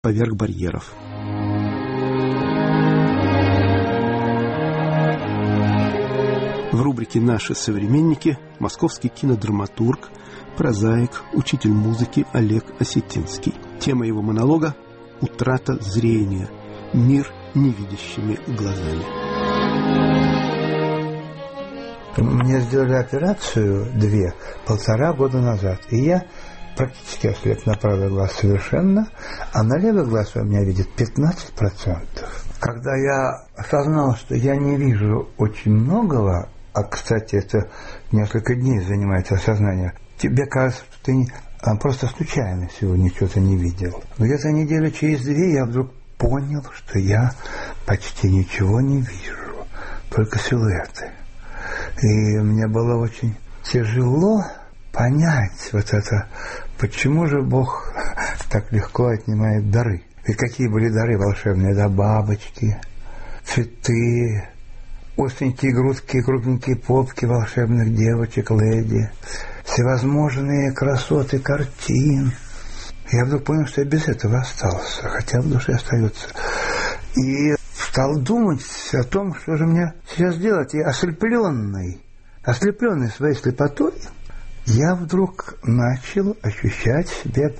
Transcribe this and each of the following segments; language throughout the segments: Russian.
поверх барьеров. В рубрике «Наши современники» московский кинодраматург, прозаик, учитель музыки Олег Осетинский. Тема его монолога – «Утрата зрения. Мир невидящими глазами». Мне сделали операцию 1,5 года назад, и я практически ослеп на правый глаз совершенно, а на левый глаз у меня видит 15%. Когда я осознал, что я не вижу очень многого, а, кстати, это несколько дней занимает осознание, тебе кажется, что ты просто случайно сегодня что-то не видел. Но где-то недели через 2 я вдруг понял, что я почти ничего не вижу, только силуэты. И мне было очень тяжело понять вот это, почему же Бог так легко отнимает дары. И какие были дары волшебные, да, бабочки, цветы, остренькие грудки, кругленькие попки волшебных девочек, леди, всевозможные красоты картин. Я вдруг понял, что я без этого остался, хотя в душе остается. И стал думать о том, что же мне сейчас делать. И ослепленный своей слепотой, я вдруг начал ощущать в себе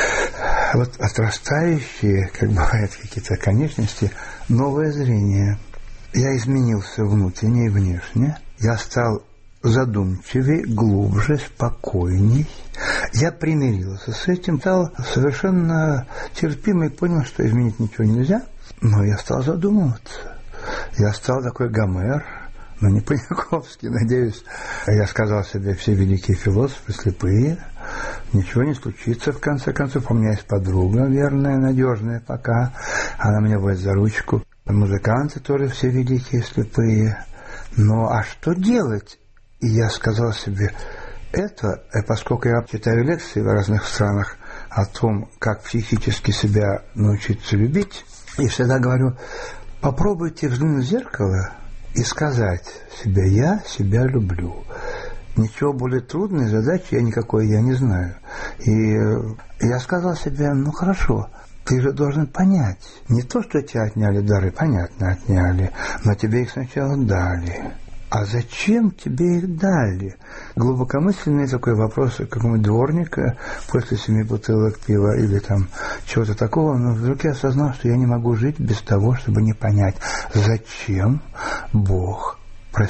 вот отрастающие, как бывают какие-то конечности, новое зрение. Я изменился внутренне и внешне. Я стал задумчивее, глубже, спокойней. Я примирился с этим, стал совершенно терпимый и понял, что изменить ничего нельзя. Но я стал задумываться. Я стал такой Гомер, но не Паниковский, надеюсь. Я сказал себе, все великие философы слепые, ничего не случится, в конце концов. У меня есть подруга верная, надежная пока. Она меня водит за ручку. Музыканты тоже все великие слепые. Ну, а что делать? И я сказал себе, поскольку я читаю лекции в разных странах о том, как психически себя научиться любить, и всегда говорю, попробуйте взглянуть в зеркало и сказать себе, я себя люблю. Ничего более трудной задачи я не знаю. И я сказал себе, ну хорошо, ты же должен понять, не то, что тебя отняли дары, понятно, отняли, но тебе их сначала дали. А зачем тебе их дали? Глубокомысленный такой вопрос какого-нибудь дворника после 7 бутылок пива или там чего-то такого. Но вдруг я осознал, что я не могу жить без того, чтобы не понять, зачем Бог,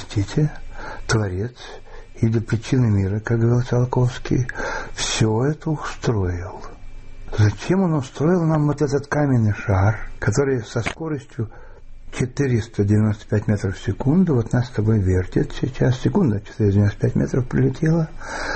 Творец или причина мира, как говорил Циолковский, все это устроил. Зачем он устроил нам вот этот каменный шар, который со скоростью 495 метров в секунду, вот нас с тобой вертит сейчас, секунда 495 метров прилетела.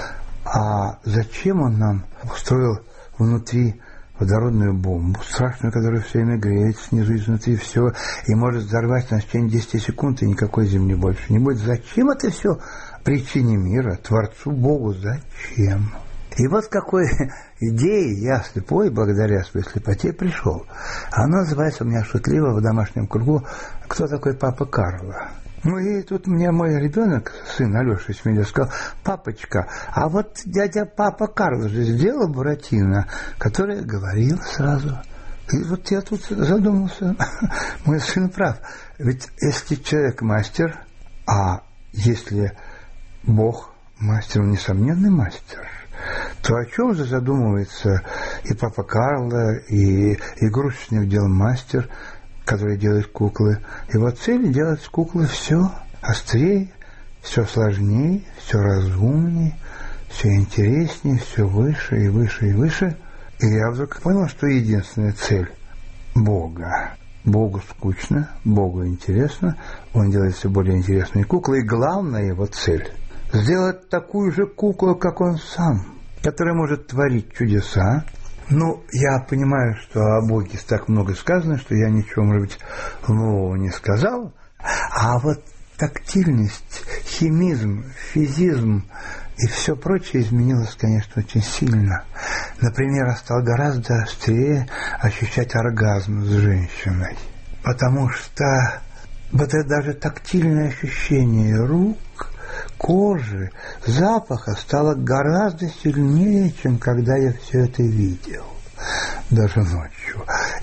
А зачем он нам устроил внутри водородную бомбу, страшную, которая все время греет снизу и изнутри все, и может взорвать нас в течение 10 секунд, и никакой земли больше не будет. Зачем это все причине мира, Творцу Богу, зачем? И вот какой идеей я слепой, благодаря своей слепоте, пришел. Она называется у меня шутливо в домашнем кругу «Кто такой папа Карло?». Ну и тут мне мой ребенок, сын Алеша Смелев, сказал, папочка, а вот дядя папа Карло же сделал Буратино, который говорил сразу. И вот я тут задумался, мой сын прав. Ведь если человек мастер, а если Бог мастер, он несомненный мастер, то о чем же задумывается и папа Карло, и игрушечных дел мастер, который делает куклы. Его цель делать с куклы все острее, все сложнее, все разумнее, все интереснее, все выше и выше и выше. И я вдруг понял, что единственная цель Бога. Богу скучно, Богу интересно, он делает все более интересные куклы, и главная его цель – сделать такую же куклу, как он сам, которая может творить чудеса. Ну, я понимаю, что о Боге так много сказано, что я ничего, может быть, нового не сказал. А вот тактильность, химизм, физизм и все прочее изменилось, конечно, очень сильно. Например, я стал гораздо острее ощущать оргазм с женщиной. Потому что вот это даже тактильное ощущение рук, кожи, запаха стало гораздо сильнее, чем когда я все это видел, даже ночью.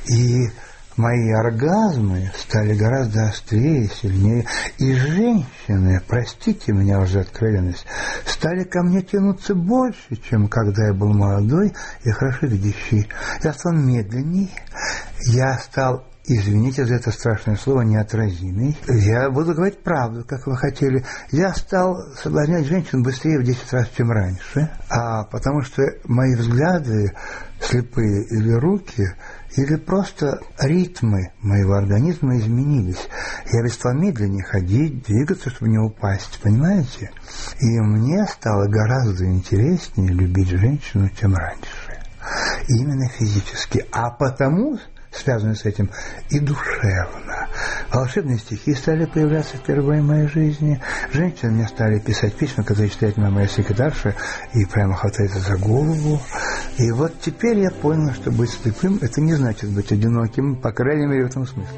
И мои оргазмы стали гораздо острее, сильнее. И женщины, простите меня уже откровенность, стали ко мне тянуться больше, чем когда я был молодой и хорошо видящий. Я стал медленней, я стал, извините за это страшное слово, неотразимый. Я буду говорить правду, как вы хотели. Я стал соблазнять женщин быстрее в 10 раз, чем раньше. Потому что мои взгляды слепые или руки, или просто ритмы моего организма изменились. Я ведь стал медленнее ходить, двигаться, чтобы не упасть, понимаете? И мне стало гораздо интереснее любить женщину, чем раньше. Именно физически. А потому связано с этим и душевно. Волшебные стихи стали появляться впервые в моей жизни. Женщины мне стали писать письма, которые читает моя секретарша, и прямо хватается за голову. И вот теперь я понял, что быть слепым – это не значит быть одиноким, по крайней мере, в этом смысле.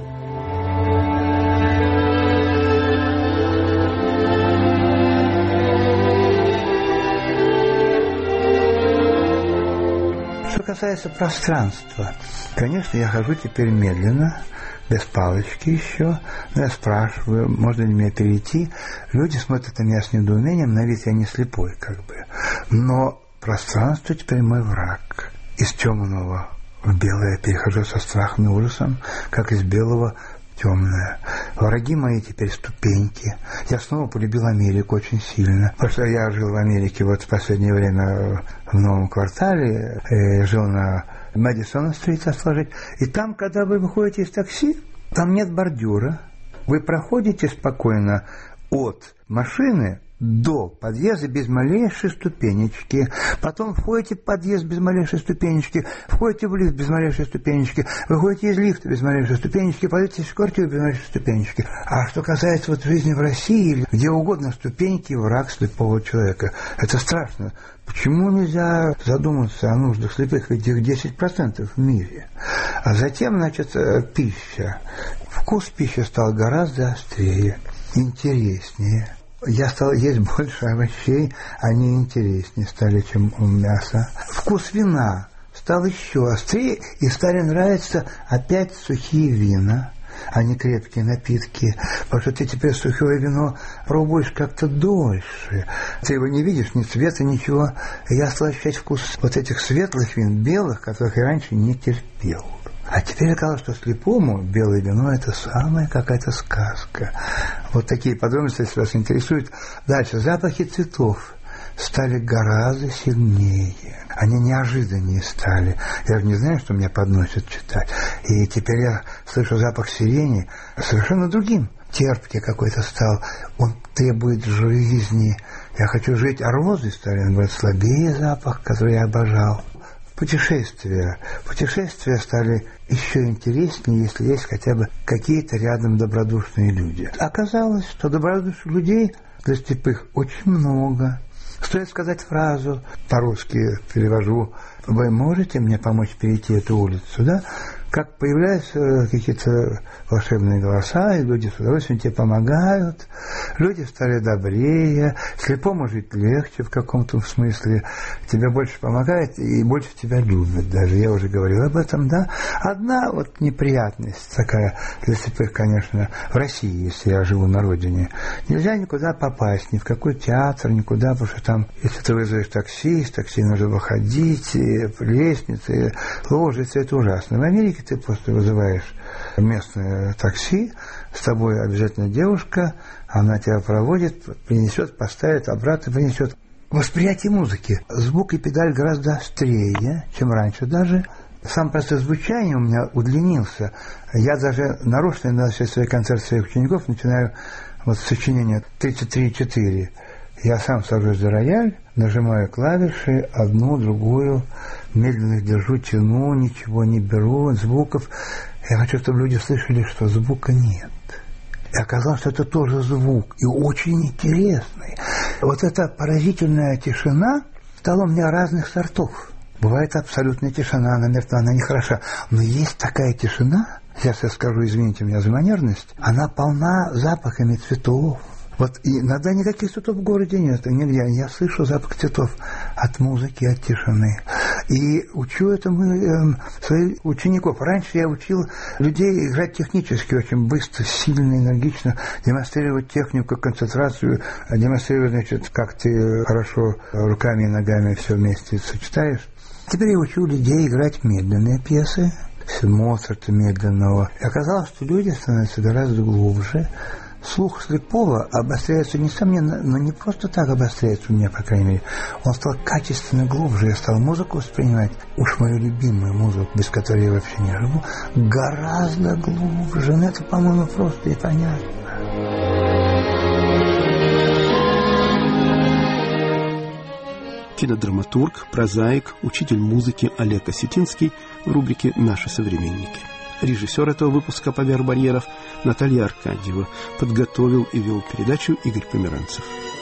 Что касается пространства, конечно, я хожу теперь медленно, без палочки еще, но я спрашиваю, можно ли мне перейти. Люди смотрят на меня с недоумением, на вид я не слепой, как бы. Но пространство теперь мой враг. Из темного в белое я перехожу со страхом и ужасом, как из белого в темное. Враги мои теперь ступеньки. Я снова полюбил Америку очень сильно. Потому что я жил в Америке вот в последнее время в новом квартале, жил на Мэдисон-стрит, сложить. И там, когда вы выходите из такси, там нет бордюра. Вы проходите спокойно от машины до подъезда без малейшей ступенечки. Потом входите в подъезд без малейшей ступенечки, входите в лифт без малейшей ступенечки, выходите из лифта без малейшей ступенечки, подъедете в квартиру без малейшей ступенечки. А что касается вот жизни в России, где угодно ступеньки, враг слепого человека. Это страшно. Почему нельзя задуматься о нуждах слепых, ведь их 10% в мире? А затем, значит, пища. Вкус пищи стал гораздо острее, интереснее. Я стал есть больше овощей, они интереснее стали, чем мясо. Вкус вина стал еще острее, и стали нравиться опять сухие вина, а не крепкие напитки. Потому что ты теперь сухое вино пробуешь как-то дольше. Ты его не видишь, ни цвета, ничего. Я стал ощущать вкус вот этих светлых вин, белых, которых я раньше не терпел. А теперь оказалось, что слепому белое вино – это самая какая-то сказка. Вот такие подробности, если вас интересуют. Дальше. Запахи цветов стали гораздо сильнее. Они неожиданнее стали. Я же не знаю, что мне подносят читать. И теперь я слышу запах сирени совершенно другим. Терпкий какой-то стал. Он требует жизни. Я хочу жить. А розы стали, наоборот, слабее запах, который я обожал. Путешествия. Путешествия стали еще интереснее, если есть хотя бы какие-то рядом добродушные люди. Оказалось, что добродушных людей для слепых очень много. Стоит сказать фразу, по-русски перевожу, вы можете мне помочь перейти эту улицу, да? Как появляются какие-то волшебные голоса, и люди с удовольствием тебе помогают, люди стали добрее, слепому жить легче в каком-то смысле, тебе больше помогает и больше тебя любят даже, я уже говорил об этом, да. Одна вот неприятность такая для слепых, конечно, в России, если я живу на родине, нельзя никуда попасть, ни в какой театр, никуда, потому что там, если ты вызовешь такси, из такси нужно выходить, лестницы, ложиться, это ужасно. В Америке ты просто вызываешь местное такси, с тобой обязательно девушка, она тебя проводит, принесет, поставит, обратно принесет. Восприятие музыки. Звук и педаль гораздо острее, чем раньше даже. Сам процесс звучания у меня удлинился. Я даже нарочно на все свои концерты своих учеников начинаю вот с сочинения 33-4. Я сам сажусь за рояль, нажимаю клавиши, одну, другую, медленно их держу, тяну, ничего не беру, звуков. Я хочу, чтобы люди слышали, что звука нет. И оказалось, что это тоже звук, и очень интересный. Вот эта поразительная тишина стала у меня разных сортов. Бывает абсолютная тишина, она мертва, она нехороша. Но есть такая тишина, сейчас я скажу, извините меня за манерность, она полна запахами цветов, Вот и иногда никаких цветов в городе нет, нигде. Я слышу запах цветов от музыки, от тишины. И учу этому своих учеников. Раньше я учил людей играть технически, очень быстро, сильно, энергично, демонстрировать технику, концентрацию, демонстрировать, значит, как ты хорошо руками и ногами все вместе сочетаешь. Теперь я учу людей играть медленные пьесы, Моцарта медленного. И оказалось, что люди становятся гораздо глубже. Слух слепого обостряется, несомненно, но не просто так обостряется у меня, по крайней мере. Он стал качественно глубже. Я стал музыку воспринимать, уж мою любимую музыку, без которой я вообще не живу, гораздо глубже. Но это, по-моему, просто и понятно. Кинодраматург, прозаик, учитель музыки Олег Осетинский в рубрике «Наши современники». Режиссер этого выпуска «Поверх барьеров» Наталья Аркадьева. Подготовил и вел передачу Игорь Померанцев.